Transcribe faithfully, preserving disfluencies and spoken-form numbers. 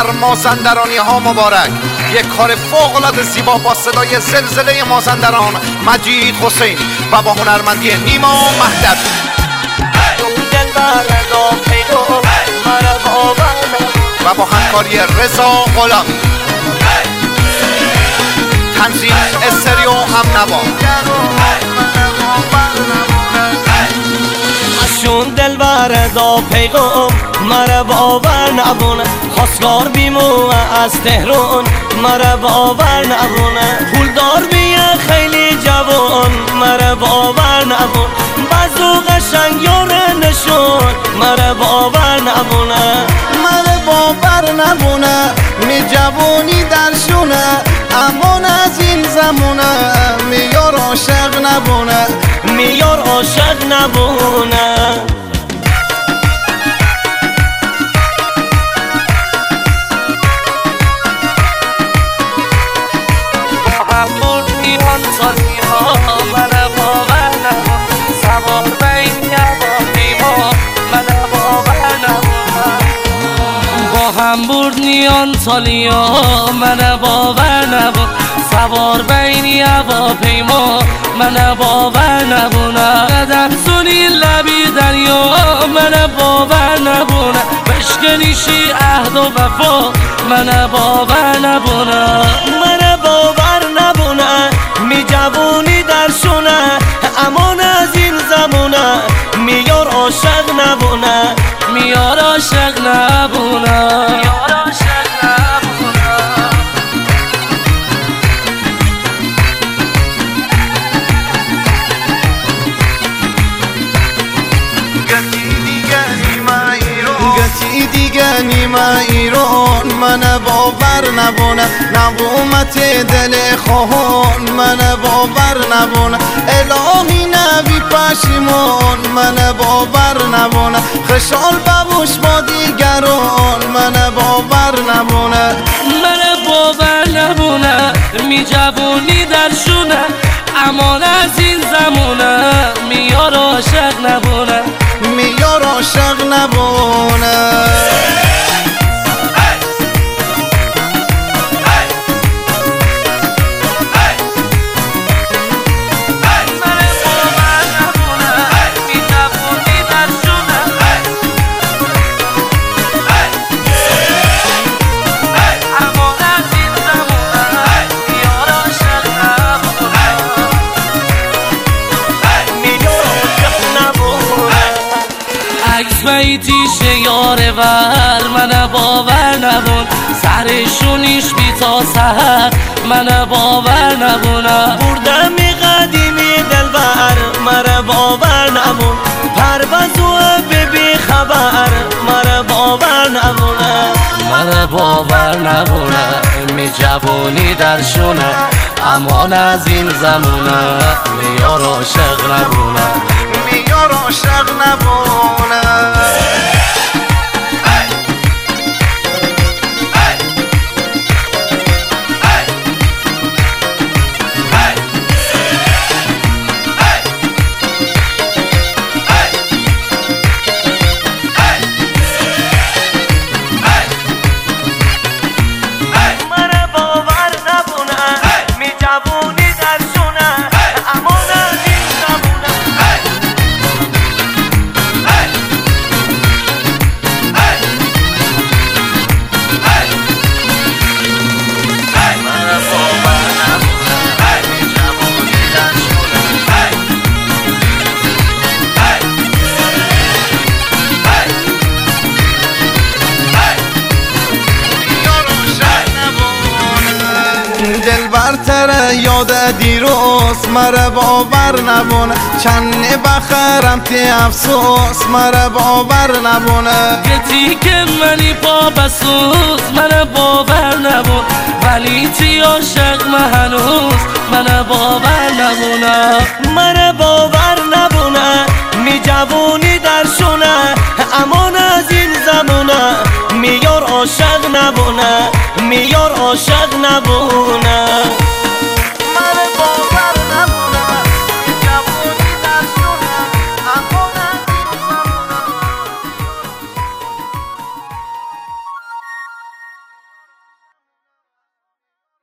بر مازندرانی ها مبارک. یک کار فوق العاده زیبا با صدای زلزله مازندران مجید حسینی و با هنرمندی نیما مهدوی. و با همکاری رضا غلامی. تنظیم استریو هم نوا. اشون دل بردا پیغام مرا باور نبونه، خواستگار بیمو از تهران مرا باور نبونه، پولدار بیه خیلی جوان مرا باور نبونه، بازو قشنگ یاره نشون مرا باور نبونه، مرا باور نبونه می جوانی درشونه، امان از این زمونه میار عاشق نبونه، میار عاشق نبونه. هم برد نیان سالیا من باور نبود، سوار بین هواپیما من باور نبونه، قدم سونی لبی دریا من باور نبونه، بشکنیشی عهد و وفا من باور نبونه، من باور نبونه می جوونی درشونه، امان از این زمونه میار عاشق نبونه، میار عاشق نبونه، میار عاشق نبونه. گتی دیگه نیمه ایران من باور نبونه، نقومت دل خواهان من باور نبونه، الهی نبی پشیمان من باور نبونه، خشال ببوش با دیگران من باور نبونه، من باور نبونه می جوونی درشونه، امان از این زمونه میار عاشق نبونه، میار عاشق نبونه. بیتیش یاره ور من باور نبون، سرشونیش بی تا سهر من باور نبونه، بردمی قدیمی دلبر مرا باور نبون، پروازو ببی خبر مرا باور نبونه، من باور نبونه می جوونی درشونه، امان از این زمونه میار عاشق نبونه، میار عاشق نبونه. دل برتر یاد دیروز مرا باور نبونه، چند بخرم تی افسوس مرا باور نبونه، گتی که منی پا بسوز من باور نبون، ولی تی عاشق من هنوز من باور نبونه، من باور نبونه می جوونی درشونه، امان از این زمونه میار عاشق نبونه، میار عاشق نبونه.